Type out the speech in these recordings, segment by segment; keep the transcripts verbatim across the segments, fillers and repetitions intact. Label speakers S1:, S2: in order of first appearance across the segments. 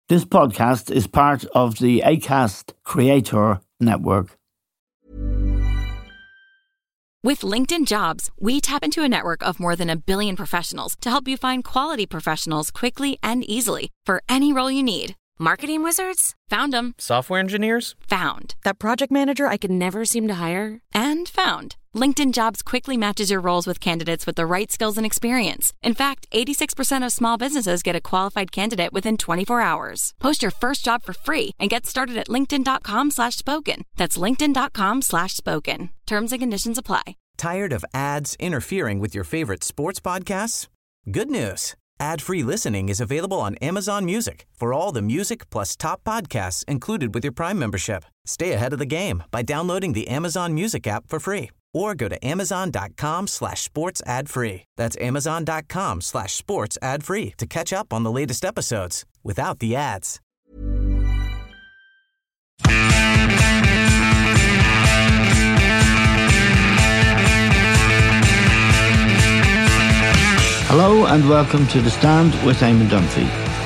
S1: This podcast is part of the Acast Creator Network.
S2: With LinkedIn Jobs, we tap into a network of more than a billion professionals to help you find quality professionals quickly and easily for any role you need. Marketing wizards? Found them.
S3: Software engineers?
S2: Found.
S4: That project manager I could never seem to hire?
S2: And found. LinkedIn Jobs quickly matches your roles with candidates with the right skills and experience. In fact, eighty-six percent of small businesses get a qualified candidate within twenty-four hours. Post your first job for free and get started at linkedin.com slash spoken. That's linkedin.com slash spoken. Terms and conditions apply.
S5: Tired of ads interfering with your favorite sports podcasts? Good news. Ad-free listening is available on Amazon Music for all the music plus top podcasts included with your Prime membership. Stay ahead of the game by downloading the Amazon Music app for free or go to amazon.com slash sports ad free. That's amazon.com slash sports ad free to catch up on the latest episodes without the ads.
S1: Hello and welcome to The Stand with Eamon Dunphy.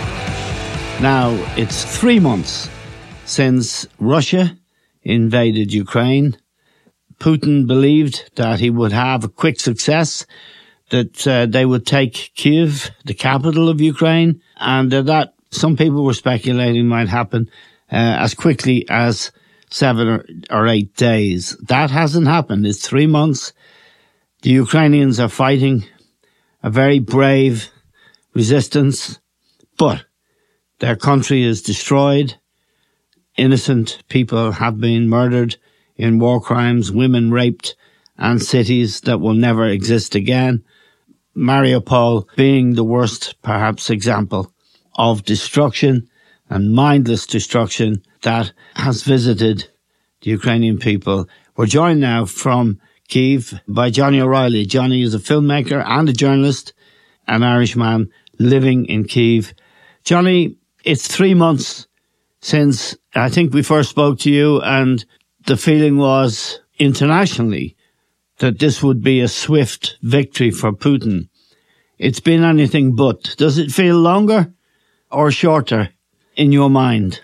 S1: Now, it's three months since Russia invaded Ukraine. Putin believed that he would have a quick success, that uh, they would take Kyiv, the capital of Ukraine, and uh, that some people were speculating might happen uh, as quickly as seven or, or eight days. That hasn't happened. It's three months. The Ukrainians are fighting a very brave resistance, but their country is destroyed. Innocent people have been murdered in war crimes, women raped, and cities that will never exist again. Mariupol being the worst, perhaps, example of destruction and mindless destruction that has visited the Ukrainian people. We're joined now from Kyiv by Johnny O'Reilly. Johnny is a filmmaker and a journalist, an Irishman living in Kyiv. Johnny, it's three months since I think we first spoke to you, and the feeling was internationally that this would be a swift victory for Putin. It's been anything but. Does it feel longer or shorter in your mind?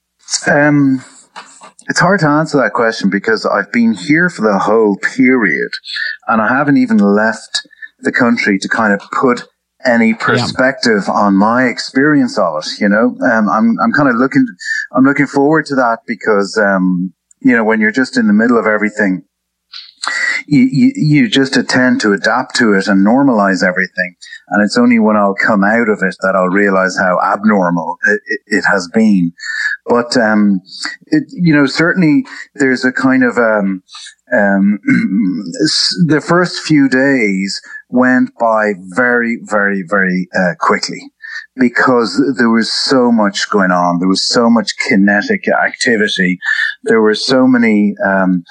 S6: Um... It's hard to answer that question because I've been here for the whole period and I haven't even left the country to kind of put any perspective yeah. on my experience of it. You know, um, I'm, I'm kind of looking, I'm looking forward to that because, um, you know, when you're just in the middle of everything, you, you, you just tend to adapt to it and normalize everything. And it's only when I'll come out of it that I'll realize how abnormal it, it, it has been. But, um, it, you know, certainly there's a kind of, um, um, the first few days went by very, very, very, uh, quickly because there was so much going on. There was so much kinetic activity. There were so many, um,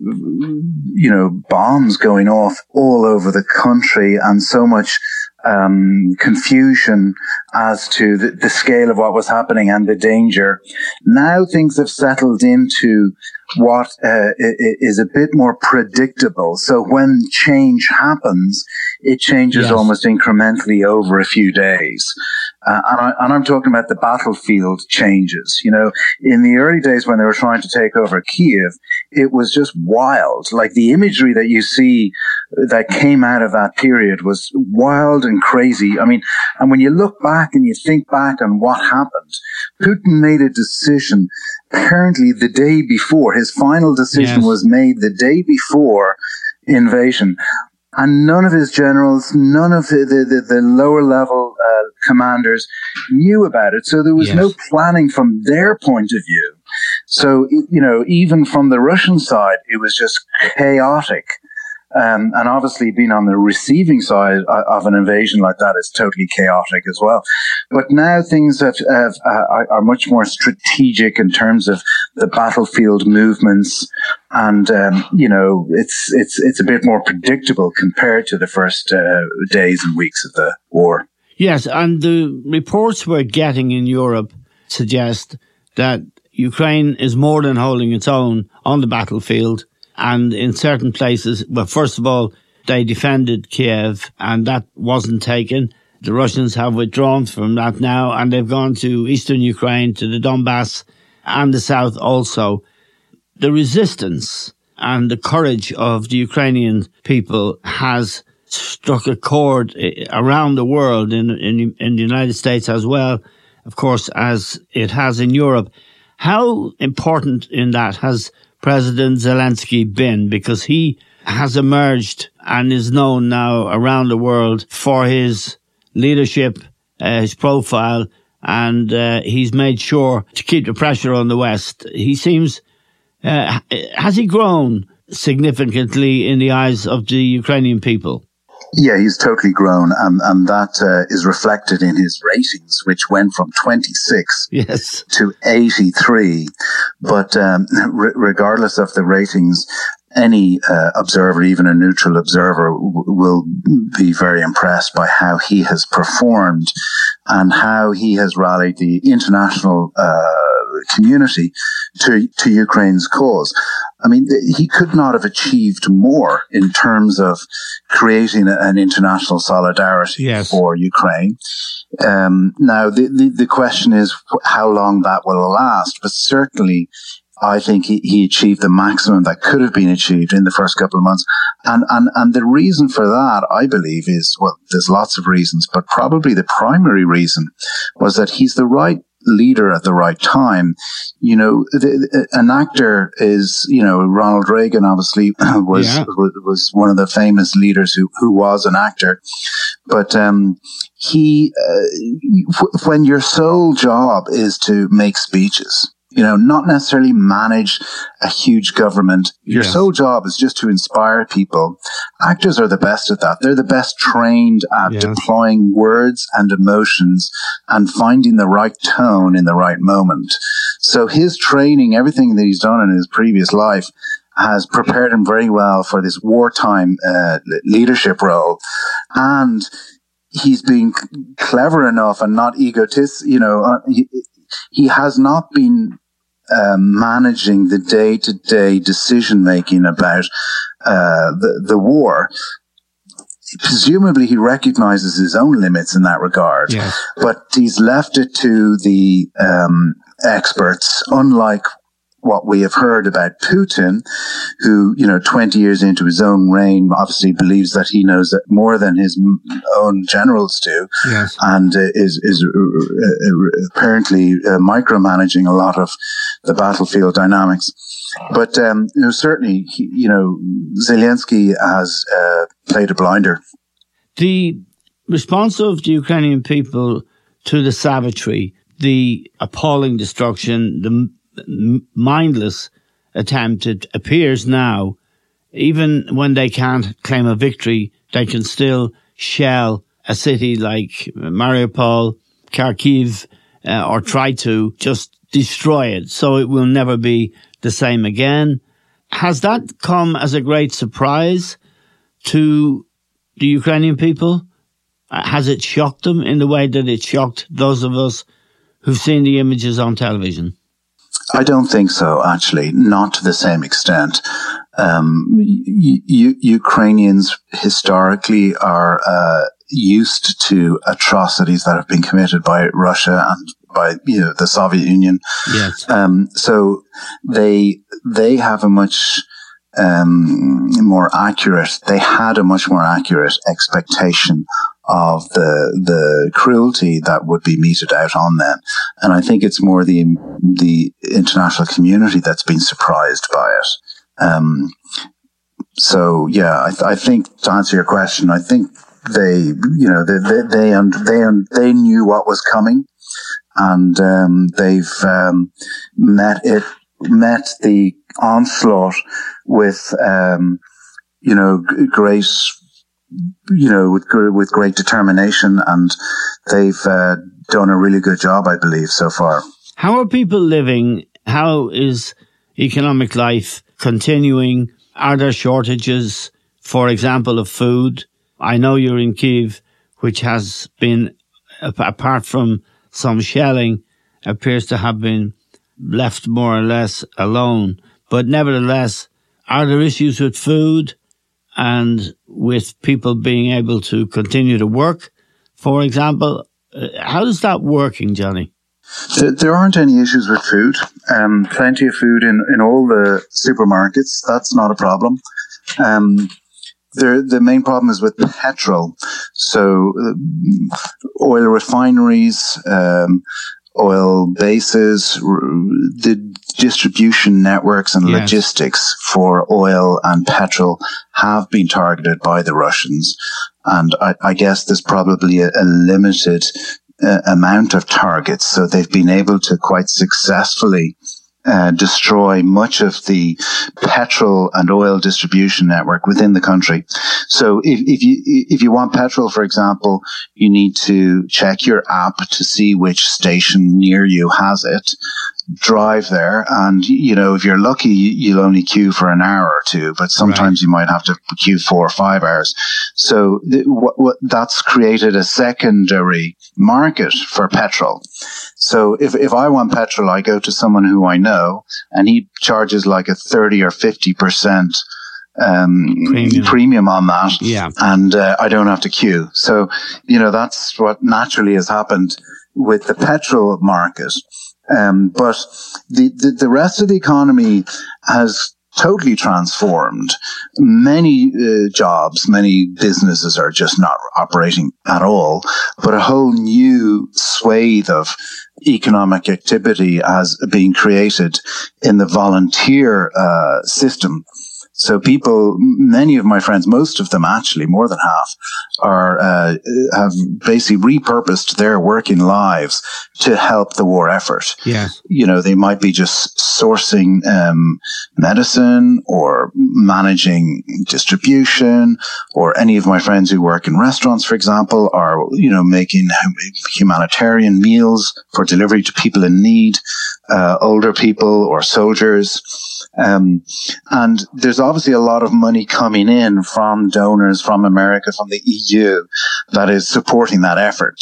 S6: you know, bombs going off all over the country and so much, um, confusion as to the, the scale of what was happening and the danger. Now things have settled into what uh, is a bit more predictable. So when change happens, it changes yes. almost incrementally over a few days. Uh, and, I, and I'm talking about the battlefield changes. You know, in the early days when they were trying to take over Kyiv, it was just wild. Like the imagery that you see that came out of that period was wild and crazy. I mean, and when you look back and you think back on what happened, Putin made a decision apparently the day before. His final decision yes. was made the day before invasion. And none of his generals, none of the, the, the lower level uh, commanders knew about it. So there was yes. no planning from their point of view. So, you know, even from the Russian side, it was just chaotic. Um, and obviously being on the receiving side of an invasion like that is totally chaotic as well. But now things have, have, uh, are much more strategic in terms of the battlefield movements. And, um, you know, it's, it's, it's a bit more predictable compared to the first uh, days and weeks of the war.
S1: Yes. And the reports we're getting in Europe suggest that Ukraine is more than holding its own on the battlefield. And in certain places, well, first of all, they defended Kiev and that wasn't taken. The Russians have withdrawn from that now, and they've gone to eastern Ukraine, to the Donbass, and the south also. The resistance and the courage of the Ukrainian people has struck a chord around the world, in, in, in the United States as well, of course, as it has in Europe. How important in that has President Zelensky been? Because he has emerged and is known now around the world for his leadership, uh, his profile, and uh, he's made sure to keep the pressure on the West. He seems, uh, has he grown significantly in the eyes of the Ukrainian people?
S6: Yeah, he's totally grown, and, and that uh, is reflected in his ratings, which went from twenty-six
S1: yes.
S6: to eighty-three. But um, r- regardless of the ratings, any uh, observer, even a neutral observer, w- will be very impressed by how he has performed and how he has rallied the international uh, community to to Ukraine's cause. I mean, he could not have achieved more in terms of creating an international solidarity
S1: yes.
S6: for Ukraine. Um, now, the, the, the question is how long that will last, but certainly I think he, he achieved the maximum that could have been achieved in the first couple of months. And, and, and the reason for that, I believe, is, well, there's lots of reasons, but probably the primary reason was that he's the right leader at the right time. You know, the, the, an actor is, you know, Ronald Reagan obviously was, yeah. was, was one of the famous leaders who, who was an actor. But, um, he, uh, when your sole job is to make speeches, you know, not necessarily manage a huge government. Your yes. sole job is just to inspire people. Actors are the best at that. They're the best trained at yes. deploying words and emotions and finding the right tone in the right moment. So his training, everything that he's done in his previous life, has prepared him very well for this wartime uh, leadership role. And he's been clever enough and not egotist, you know, uh, he, he has not been uh, managing the day-to-day decision-making about uh, the, the war. Presumably, he recognizes his own limits in that regard, yes. but he's left it to the um, experts, unlike what we have heard about Putin, who, you know, twenty years into his own reign, obviously believes that he knows that more than his own generals do, yes. and uh, is is uh, apparently uh, micromanaging a lot of the battlefield dynamics. But um, you know, certainly, he, you know, Zelensky has uh, played a blinder.
S1: The response of the Ukrainian people to the savagery, the appalling destruction, the mindless attempt, it appears now, even when they can't claim a victory, they can still shell a city like Mariupol, Kharkiv, uh, or try to just destroy it so it will never be the same again. Has that come as a great surprise to the Ukrainian people? Has it shocked them in the way that it shocked those of us who've seen the images on television?
S6: I don't think so, actually, not to the same extent. Um, y- y- Ukrainians historically are uh, used to atrocities that have been committed by Russia and by, you know, the Soviet Union.
S1: Yes.
S6: Um, so they they have a much um, more accurate. They had a much more accurate expectation of the the cruelty that would be meted out on them, and I think it's more the the international community that's been surprised by it. Um, so yeah, I, th- I think to answer your question, I think they, you know, they they they un- they, un- they knew what was coming, and um, they've um, met it met the onslaught with um, you know g- great. you know, with with great determination, and they've uh, done a really good job, I believe, so far.
S1: How are people living? How is economic life continuing? Are there shortages, for example, of food? I know you're in Kyiv, which has been, apart from some shelling, appears to have been left more or less alone. But nevertheless, are there issues with food and with people being able to continue to work for example. Uh, how is that working, Johnny?
S6: There, there aren't any issues with food. Um, plenty of food in, in all the supermarkets. That's not a problem. Um, the the main problem is with petrol. So uh, oil refineries, um, oil bases, r- the distribution networks and
S1: yes.
S6: logistics for oil and petrol have been targeted by the Russians. And I, I guess there's probably a, a limited uh, amount of targets. So they've been able to quite successfully Uh, destroy much of the petrol and oil distribution network within the country. So if, if you if you want petrol, for example, you need to check your app to see which station near you has it. Drive there, and you know, if you're lucky, you'll only queue for an hour or two, but sometimes right. you might have to queue four or five hours. So th- what, what, that's created a secondary market for petrol. So if, if I want petrol, I go to someone who I know, and he charges like a thirty or fifty percent um, premium. premium on that.
S1: Yeah.
S6: And uh, I don't have to queue. So, you know, that's what naturally has happened with the petrol market. Um, but the, the, the rest of the economy has totally transformed. Many uh, jobs, many businesses are just not operating at all, but a whole new swathe of economic activity has been created in the volunteer uh, system. So people, many of my friends, most of them actually, more than half, are uh, have basically repurposed their working lives to help the war effort.
S1: Yeah.
S6: You know, they might be just sourcing um, medicine or managing distribution, or any of my friends who work in restaurants, for example, are, you know, making humanitarian meals for delivery to people in need, uh, older people or soldiers. Um, and there's obviously a lot of money coming in from donors from America, from the E U, that is supporting that effort.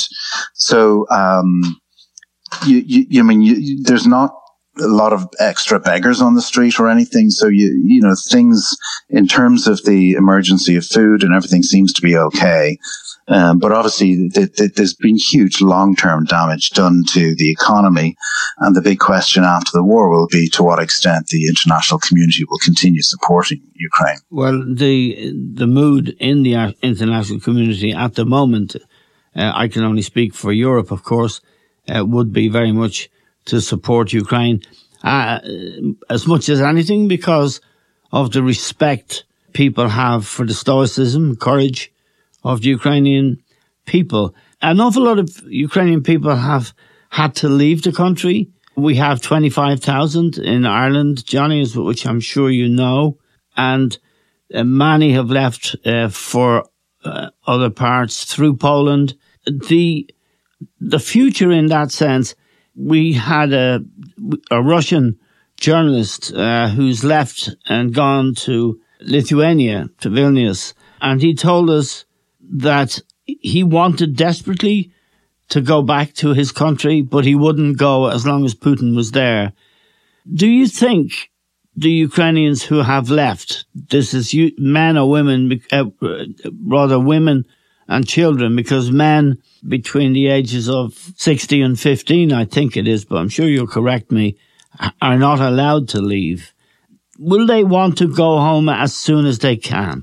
S6: So, um, you, you, you mean, you, there's not a lot of extra beggars on the street or anything. So, you, you know, things in terms of the emergency of food and everything seems to be okay. Um, but obviously, th- th- there's been huge long-term damage done to the economy. And the big question after the war will be to what extent the international community will continue supporting Ukraine.
S1: Well, the the mood in the international community at the moment, uh, I can only speak for Europe, of course, uh, would be very much to support Ukraine, uh, as much as anything, because of the respect people have for the stoicism, courage of the Ukrainian people. An awful lot of Ukrainian people have had to leave the country. We have twenty-five thousand in Ireland, Johnny, which I'm sure you know, and uh, many have left uh, for uh, other parts through Poland. The the future in that sense, we had a, a Russian journalist uh, who's left and gone to Lithuania, to Vilnius, and he told us that he wanted desperately to go back to his country, but he wouldn't go as long as Putin was there. Do you think the Ukrainians who have left, this is men or women, uh, rather women and children, because men between the ages of sixty and fifteen, I think it is, but I'm sure you'll correct me, are not allowed to leave. Will they want to go home as soon as they can?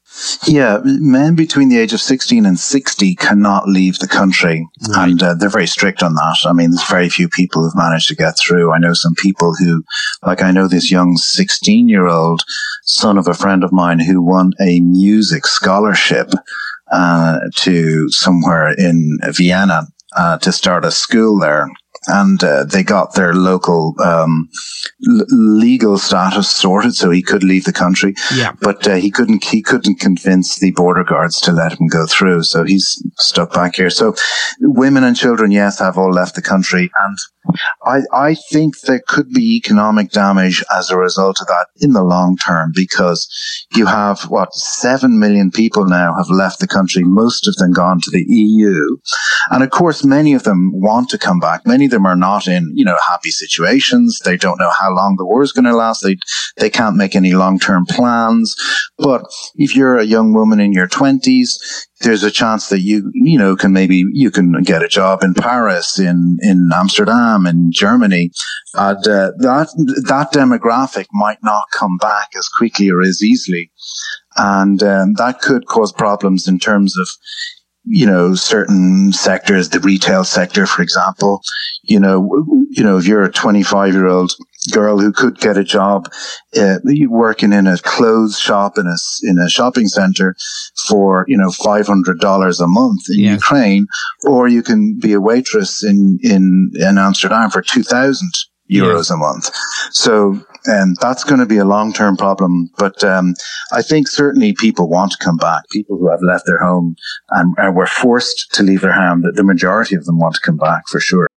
S6: Yeah, men between the age of sixteen and sixty cannot leave the country, right. and uh, they're very strict on that. I mean, there's very few people who've managed to get through. I know some people who, like I know this young sixteen-year-old son of a friend of mine who won a music scholarship uh, to somewhere in Vienna uh, to start a school there. And uh, they got their local um, l- legal status sorted, so he could leave the country.
S1: Yeah.
S6: But uh, he couldn't. He couldn't convince the border guards to let him go through, so he's stuck back here. So, women and children, yes, have all left the country, and I, I think there could be economic damage as a result of that in the long term, because you have, what, seven million people now have left the country, most of them gone to the E U. And of course, many of them want to come back. Many of them are not in, you know, happy situations. They don't know how long the war is going to last. They, they can't make any long-term plans. But if you're a young woman in your twenties, there's a chance that you, you know, can maybe, you can get a job in Paris, in, in Amsterdam, in Germany. And, uh, that, that demographic might not come back as quickly or as easily. And, um, that could cause problems in terms of, you know, certain sectors, the retail sector, for example. You know, you know, if you're a twenty-five year old girl who could get a job, uh, working in a clothes shop in a, in a shopping center for, you know, five hundred dollars a month in yes. Ukraine, or you can be a waitress in, in, in Amsterdam for two thousand euros yes. a month. So, um, that's going to be a long-term problem. But, um, I think certainly people want to come back. People who have left their home and, and were forced to leave their home, the, the majority of them want to come back for sure.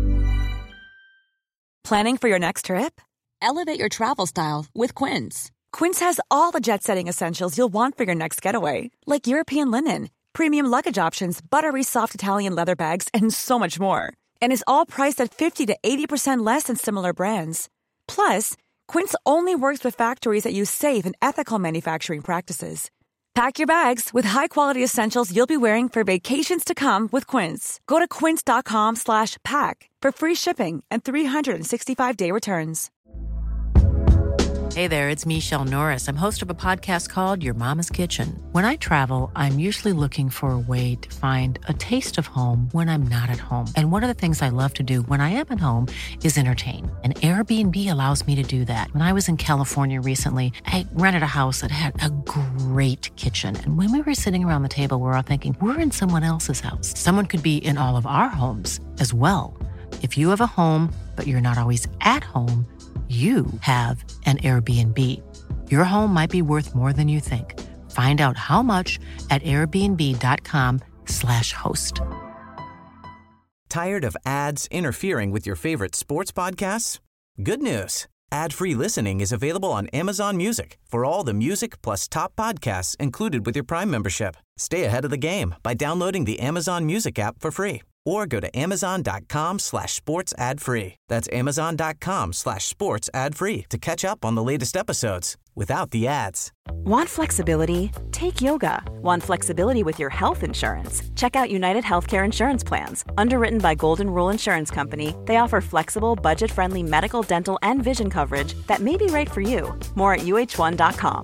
S4: Planning for your next trip? Elevate your travel style with Quince. Quince has all the jet-setting essentials you'll want for your next getaway, like European linen, premium luggage options, buttery soft Italian leather bags, and so much more. And is all priced at fifty to eighty percent less than similar brands. Plus, Quince only works with factories that use safe and ethical manufacturing practices. Pack your bags with high-quality essentials you'll be wearing for vacations to come with Quince. Go to quince.com slash pack for free shipping and three sixty-five day returns.
S3: Hey there, it's Michelle Norris. I'm host of a podcast called Your Mama's Kitchen. When I travel, I'm usually looking for a way to find a taste of home when I'm not at home. And one of the things I love to do when I am at home is entertain. And Airbnb allows me to do that. When I was in California recently, I rented a house that had a great kitchen. And when we were sitting around the table, we were all thinking, we're in someone else's house. Someone could be in all of our homes as well. If you have a home, but you're not always at home, you have an Airbnb. Your home might be worth more than you think. Find out how much at airbnb.com slash host.
S5: Tired of ads interfering with your favorite sports podcasts? Good news. Ad-free listening is available on Amazon Music for all the music plus top podcasts included with your Prime membership. Stay ahead of the game by downloading the Amazon Music app for free or go to amazon.com slash sports ad free. That's amazon.com slash sports ad free to catch up on the latest episodes without the ads.
S4: Want flexibility? Take yoga. Want flexibility with your health insurance? Check out United Healthcare Insurance Plans. Underwritten by Golden Rule Insurance Company, they offer flexible, budget-friendly medical, dental, and vision coverage that may be right for you. More at U H one dot com.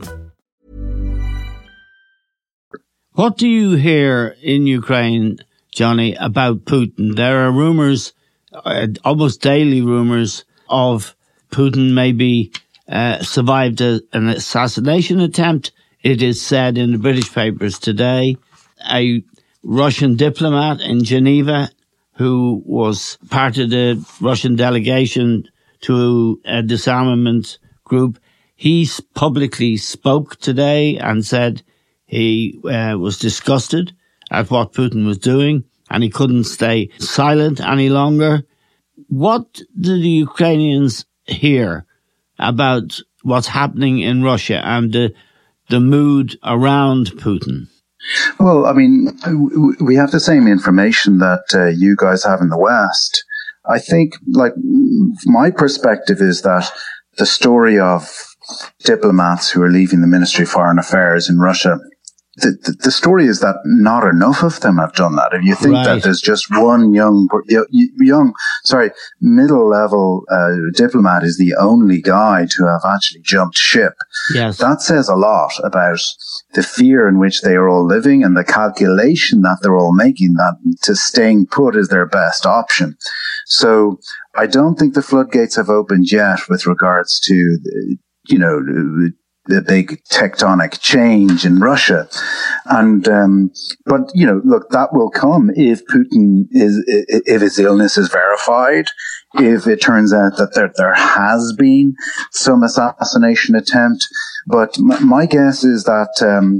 S1: What do you hear in Ukraine, Johnny, about Putin? There are rumours, uh, almost daily rumours, of Putin maybe uh, survived a, an assassination attempt. It is said in the British papers today. A Russian diplomat in Geneva who was part of the Russian delegation to a disarmament group, he publicly spoke today and said he uh, was disgusted at what Putin was doing, and he couldn't stay silent any longer. What do the Ukrainians hear about what's happening in Russia and the, the mood around Putin?
S6: Well, I mean, we have the same information that uh, you guys have in the West. I think, like, my perspective is that the story of diplomats who are leaving the Ministry of Foreign Affairs in Russia, The, the, the story is that not enough of them have done that. If you think right. that there's just one young, young, sorry, middle-level uh, diplomat is the only guy to have actually jumped ship,
S1: yes.
S6: that says a lot about the fear in which they are all living and the calculation that they're all making that to staying put is their best option. So I don't think the floodgates have opened yet with regards to, you know, the big tectonic change in Russia. And, um, but, you know, look, that will come if Putin is, if his illness is verified, if it turns out that there, there has been some assassination attempt. But m- my guess is that, um,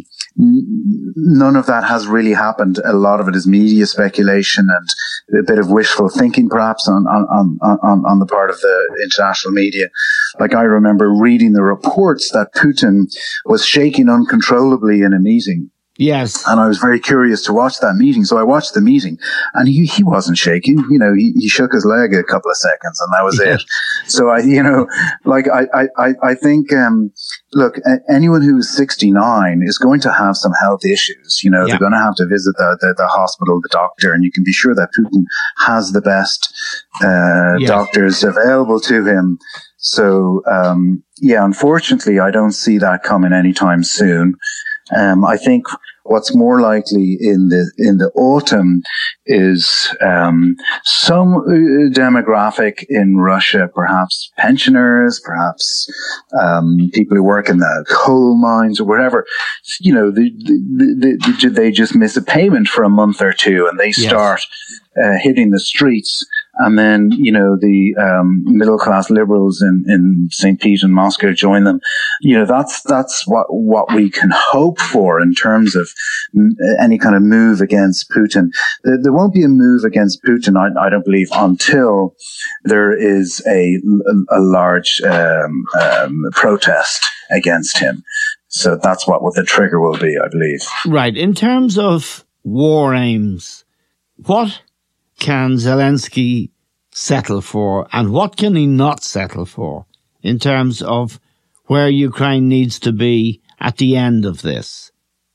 S6: none of that has really happened. A lot of it is media speculation and a bit of wishful thinking, perhaps, on, on, on, on the part of the international media. Like, I remember reading the reports that Putin was shaking uncontrollably in a meeting
S1: Yes.
S6: And I was very curious to watch that meeting. So I watched the meeting, and he, he wasn't shaking. You know, he, he shook his leg a couple of seconds, and that was yeah. it. So I, you know, like I, I, I think, um, look, anyone who is sixty-nine is going to have some health issues. You know, yeah. they're going to have to visit the, the, the hospital, the doctor, and you can be sure that Putin has the best, uh, yes. doctors available to him. So, um, yeah, unfortunately, I don't see that coming anytime soon. Um, I think what's more likely in the in the autumn is um, some uh, demographic in Russia, perhaps pensioners, perhaps um, people who work in the coal mines or whatever. You know, the, the, the, they just miss a payment for a month or two, and they start yes. uh, hitting the streets. And then, you know, the um, middle-class liberals in, in Saint Pete and Moscow join them. You know, that's that's what what we can hope for in terms of m- any kind of move against Putin. There, there won't be a move against Putin, I, I don't believe, until there is a, a, a large um, um, protest against him. So that's what, what the trigger will be, I believe.
S1: Right. In terms of war aims, what can Zelensky settle for, and what can he not settle for in terms of where Ukraine needs to be at the end of this?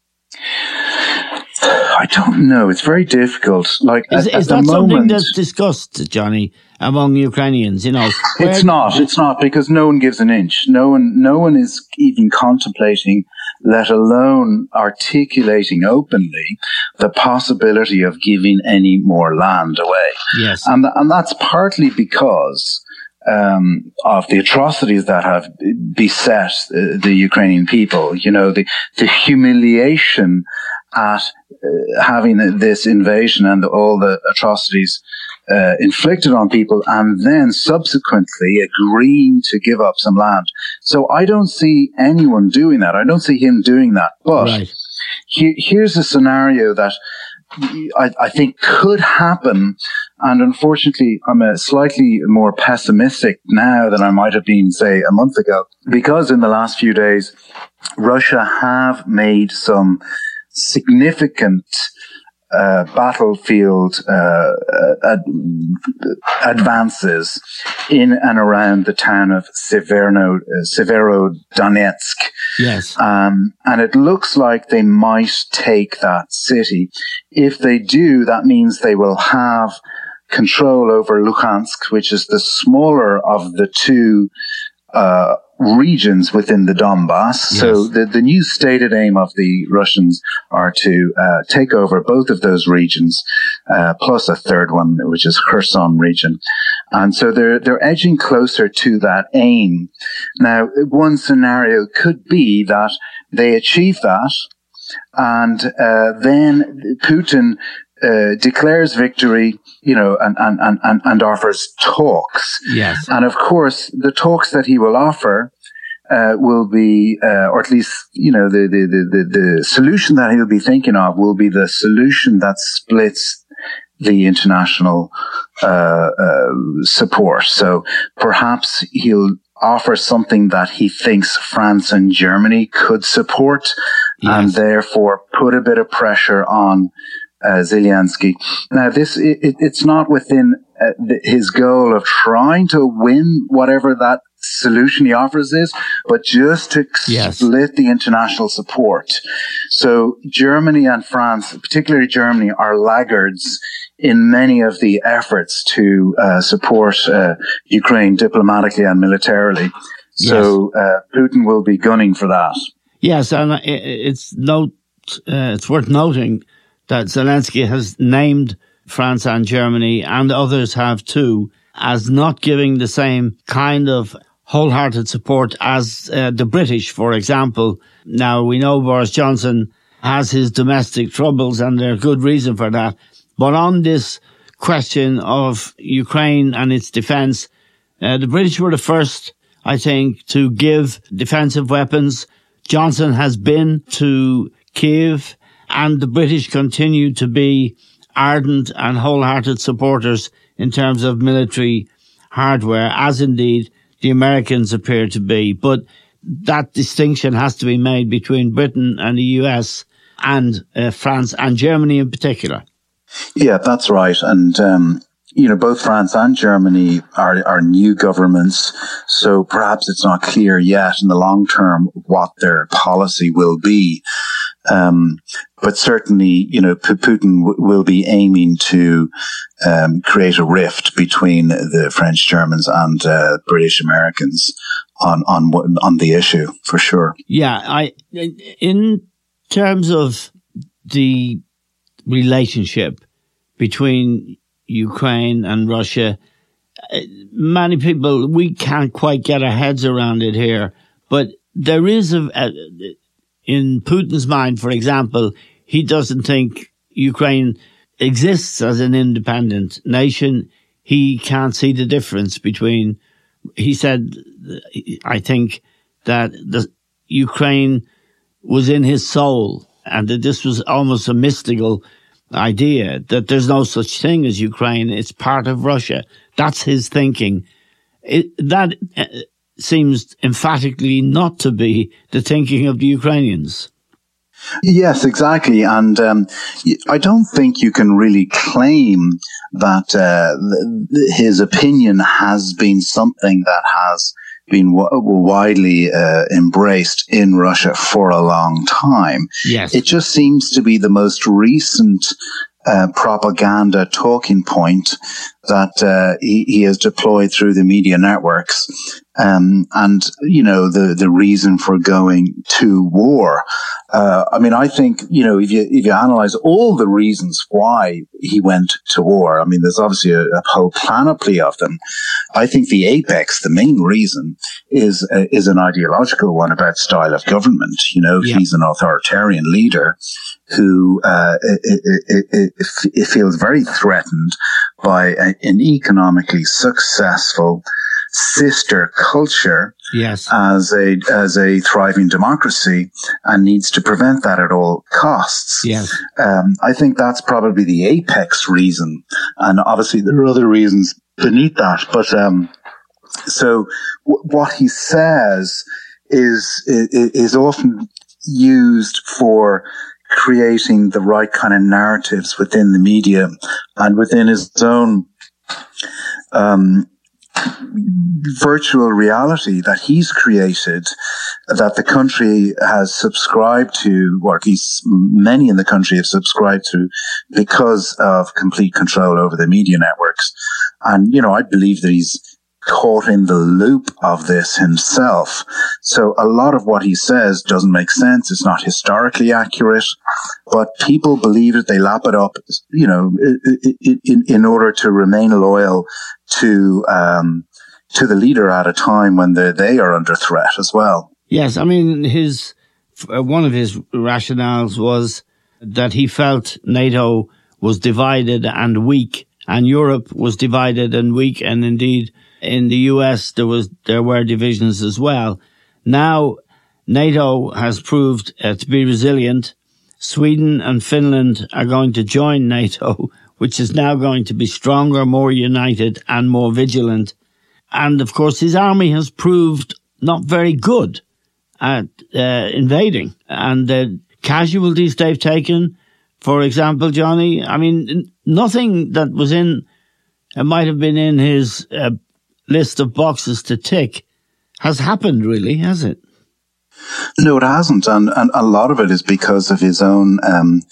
S6: I don't know. It's very difficult. Like,
S1: is,
S6: at,
S1: is
S6: at
S1: that
S6: the
S1: something
S6: moment,
S1: that's discussed, Johnny, among Ukrainians? You know, where,
S6: it's not. It's not, because no one gives an inch. No one. No one is even contemplating, let alone articulating openly, the possibility of giving any more land away.
S1: Yes,
S6: and th- and that's partly because um, of the atrocities that have beset uh, the Ukrainian people. You know, the the humiliation at uh, having this invasion and the, all the atrocities uh, inflicted on people, and then subsequently agreeing to give up some land. So I don't see anyone doing that. I don't see him doing that. But
S1: right.
S6: he, here's a scenario that I, I think could happen. And unfortunately, I'm a slightly more pessimistic now than I might have been, say, a month ago, because in the last few days, Russia have made some significant uh, battlefield uh, ad- advances in and around the town of Severno, uh, Severodonetsk.
S1: Yes.
S6: Um, and it looks like they might take that city. If they do, that means they will have control over Luhansk, which is the smaller of the two uh regions within the Donbass. Yes. So the, the new stated aim of the Russians are to uh, take over both of those regions, uh, plus a third one, which is Kherson region. And so they're they're edging closer to that aim. Now, one scenario could be that they achieve that, and uh, then Putin Uh, declares victory, you know, and, and, and, and offers talks.
S1: Yes.
S6: And of course, the talks that he will offer, uh, will be, uh, or at least, you know, the, the, the, the solution that he'll be thinking of will be the solution that splits the international, uh, uh, support. So perhaps he'll offer something that he thinks France and Germany could support, yes, and therefore put a bit of pressure on Uh, Zelensky. Now, this it, it's not within uh, the, his goal of trying to win whatever that solution he offers is, but just to
S1: yes.
S6: split the international support. So Germany and France, particularly Germany, are laggards in many of the efforts to uh, support uh, Ukraine diplomatically and militarily. So yes. uh, Putin will be gunning for that.
S1: Yes, and it's note uh, it's worth noting that Zelensky has named France and Germany, and others have too, as not giving the same kind of wholehearted support as uh, the British, for example. Now, we know Boris Johnson has his domestic troubles, and there's good reason for that. But on this question of Ukraine and its defence, uh, the British were the first, I think, to give defensive weapons. Johnson has been to Kiev, and the British continue to be ardent and wholehearted supporters in terms of military hardware, as indeed the Americans appear to be. But that distinction has to be made between Britain and the U S. and uh, France and Germany in particular.
S6: Yeah, that's right. And, um, you know, both France and Germany are, are new governments. So perhaps it's not clear yet in the long term what their policy will be. Um, but certainly, you know, Putin w- will be aiming to um, create a rift between the French, Germans and uh, British Americans on, on, on the issue, for sure.
S1: Yeah, I, in terms of the relationship between Ukraine and Russia, many people, we can't quite get our heads around it here, but there is a, a in Putin's mind, for example, he doesn't think Ukraine exists as an independent nation. He can't see the difference between, he said, I think that the Ukraine was in his soul and that this was almost a mystical idea, that there's no such thing as Ukraine. It's part of Russia. That's his thinking. It, that uh, seems emphatically not to be the thinking of the Ukrainians.
S6: Yes, exactly. And um, I don't think you can really claim that uh, th- his opinion has been something that has been w- widely uh, embraced in Russia for a long time.
S1: Yes.
S6: It just seems to be the most recent uh, propaganda talking point that uh, he, he has deployed through the media networks. Um, and, you know, the, the reason for going to war. Uh, I mean, I think, you know, if you, if you analyze all the reasons why he went to war, I mean, there's obviously a, a whole panoply of them. I think the apex, the main reason is, uh, is an ideological one about style of government. You know,
S1: yeah.
S6: He's an authoritarian leader who, uh, it, it, it, it feels very threatened by a, an economically successful sister culture
S1: yes.
S6: as a as a thriving democracy, and needs to prevent that at all costs.
S1: Yes.
S6: Um, I think that's probably the apex reason, and obviously there are other reasons beneath that. But um, so w- what he says is, is is often used for creating the right kind of narratives within the media and within his own um virtual reality that he's created, that the country has subscribed to, or at least many in the country have subscribed to, because of complete control over the media networks. And, you know, I believe that he's caught in the loop of this himself. So a lot of what he says doesn't make sense. It's not historically accurate, but people believe it. They lap it up, you know, in, in order to remain loyal to, um, to the leader at a time when they they are under threat as well.
S1: Yes. I mean, his, one of his rationales was that he felt NATO was divided and weak, and Europe was divided and weak, and indeed in the U S there was there were divisions as well. Now NATO has proved uh, to be resilient. Sweden and Finland are going to join NATO, which is now going to be stronger, more united and more vigilant. And of course his army has proved not very good at uh, invading. And the casualties they've taken, for example, Johnny, I mean, nothing that was in, it might have been in his uh, list of boxes to tick has happened, really, has it?
S6: No, it hasn't. And, and a lot of it is because of his own, um,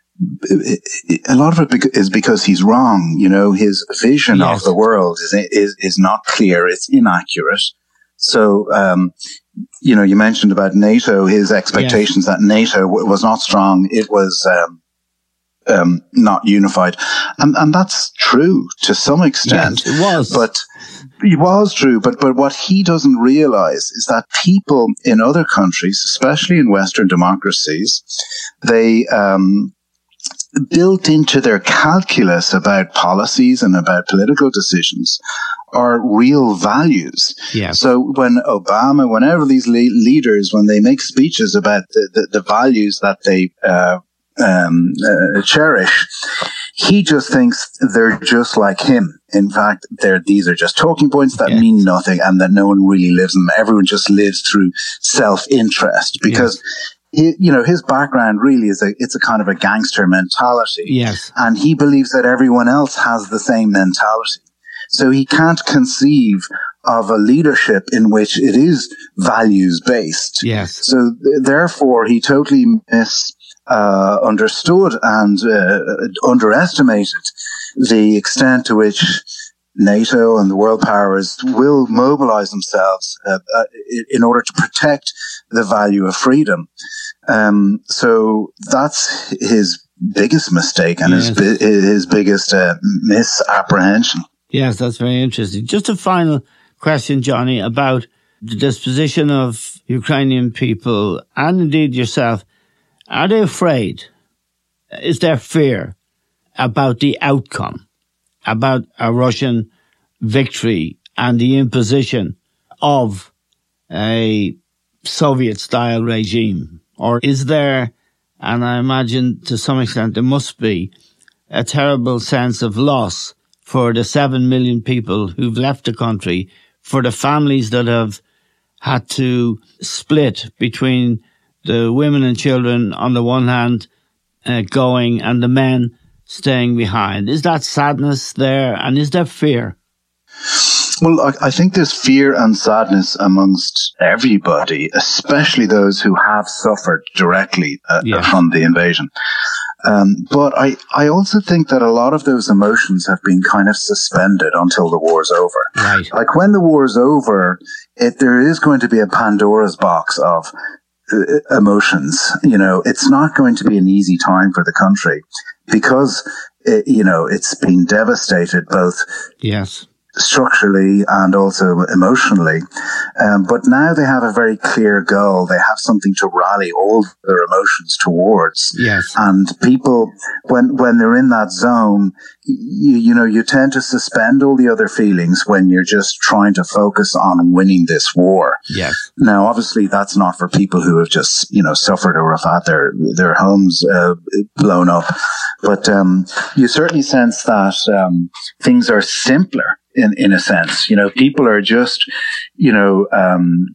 S6: a lot of it is because he's wrong. You know, his vision yes. of the world is, is, is not clear. It's inaccurate. So, um, you know, you mentioned about NATO, his expectations yes. that NATO w- was not strong. It was, um, um, not unified. And, and that's true to some extent.
S1: Yes, it was.
S6: But it was true. But, but what he doesn't realize is that people in other countries, especially in Western democracies, they, um, built into their calculus about policies and about political decisions are real values.
S1: Yes.
S6: So when Obama, whenever these le- leaders, when they make speeches about the, the, the values that they uh, um, uh, cherish, he just thinks they're just like him. In fact, they're, these are just talking points that yes. mean nothing, and that no one really lives them. Everyone just lives through self-interest, because yes. he, you know, his background really is a, it's a kind of a gangster mentality.
S1: Yes.
S6: And he believes that everyone else has the same mentality. So he can't conceive of a leadership in which it is values based.
S1: Yes.
S6: So th- therefore he totally mis, uh, understood and, uh, underestimated the extent to which NATO and the world powers will mobilize themselves uh, uh, in order to protect the value of freedom. Um, so that's his biggest mistake and yes. his, his biggest uh, misapprehension.
S1: Yes, that's very interesting. Just a final question, Johnny, about the disposition of Ukrainian people and indeed yourself. Are they afraid? Is there fear about the outcome, about a Russian victory and the imposition of a Soviet-style regime? Or is there, and I imagine to some extent there must be, a terrible sense of loss for the seven million people who've left the country, for the families that have had to split between the women and children on the one hand uh, going and the men staying behind? Is that sadness there, and is there fear?
S6: Well, I, I think there's fear and sadness amongst everybody, especially those who have suffered directly uh, yeah. from the invasion. Um, but I, I also think that a lot of those emotions have been kind of suspended until the war's over.
S1: Right.
S6: Like when the war's over, it, there is going to be a Pandora's box of uh, emotions. You know, it's not going to be an easy time for the country because, it, you know, it's been devastated both.
S1: Yes.
S6: structurally and also emotionally. Um, but now they have a very clear goal. They have something to rally all their emotions towards.
S1: Yes.
S6: And people, when, when they're in that zone, you, you know, you tend to suspend all the other feelings when you're just trying to focus on winning this war.
S1: Yes.
S6: Now, obviously, that's not for people who have just, you know, suffered or have had their, their homes uh, blown up. But um, you certainly sense that um, things are simpler. In, in a sense, you know, people are just, you know, um,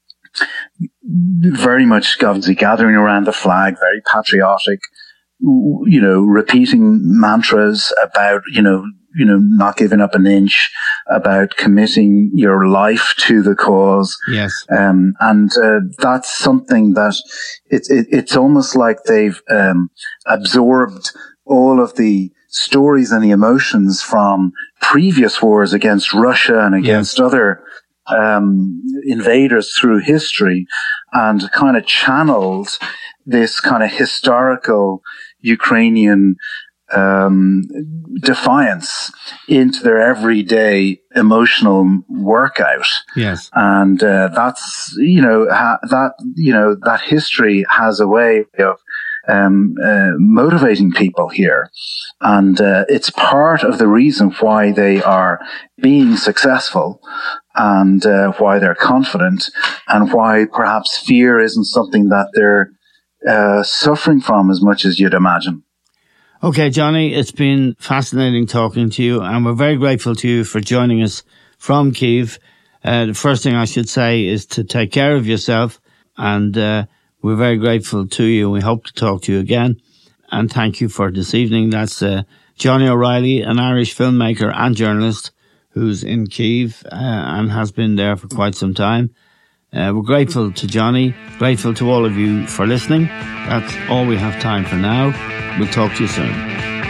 S6: very much obviously gathering around the flag, very patriotic, you know, repeating mantras about, you know, you know, not giving up an inch, about committing your life to the cause.
S1: Yes.
S6: Um, and, uh, that's something that it's, it, it's almost like they've, um, absorbed all of the stories and the emotions from previous wars against Russia and against yes. other um, invaders through history, and kind of channeled this kind of historical Ukrainian um, defiance into their everyday emotional workout.
S1: Yes,
S6: and uh, that's you know ha- that you know that history has a way of Um, uh, motivating people here. And uh, it's part of the reason why they are being successful and uh, why they're confident and why perhaps fear isn't something that they're uh, suffering from as much as you'd imagine.
S1: Okay, Johnny, it's been fascinating talking to you, and we're very grateful to you for joining us from Kyiv. Uh, the first thing I should say is to take care of yourself, and uh, we're very grateful to you. We hope to talk to you again. And thank you for this evening. That's uh, Johnny O'Reilly, an Irish filmmaker and journalist who's in Kyiv uh, and has been there for quite some time. Uh, we're grateful to Johnny, grateful to all of you for listening. That's all we have time for now. We'll talk to you soon.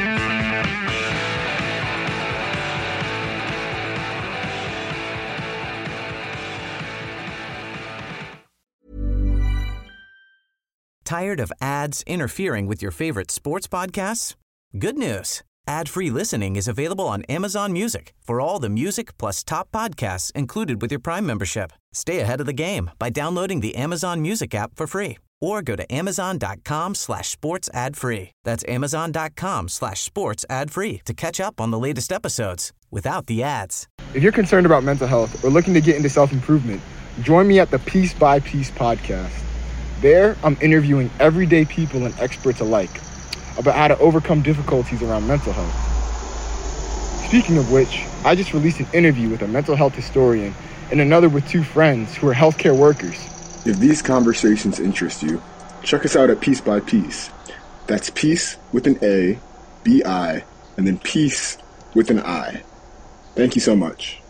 S5: Tired of ads interfering with your favorite sports podcasts? Good news. Ad-free listening is available on Amazon Music for all the music plus top podcasts included with your Prime membership. Stay ahead of the game by downloading the Amazon Music app for free or go to amazon.com slash sports ad free. That's amazon.com slash sports ad free to catch up on the latest episodes without the ads.
S7: If you're concerned about mental health or looking to get into self-improvement, join me at the Piece by Piece podcast. There, I'm interviewing everyday people and experts alike about how to overcome difficulties around mental health. Speaking of which, I just released an interview with a mental health historian and another with two friends who are healthcare workers.
S8: If these conversations interest you,
S7: check us out at Piece by Piece. That's Peace with an A, B I, and then Peace with an I. Thank you so much.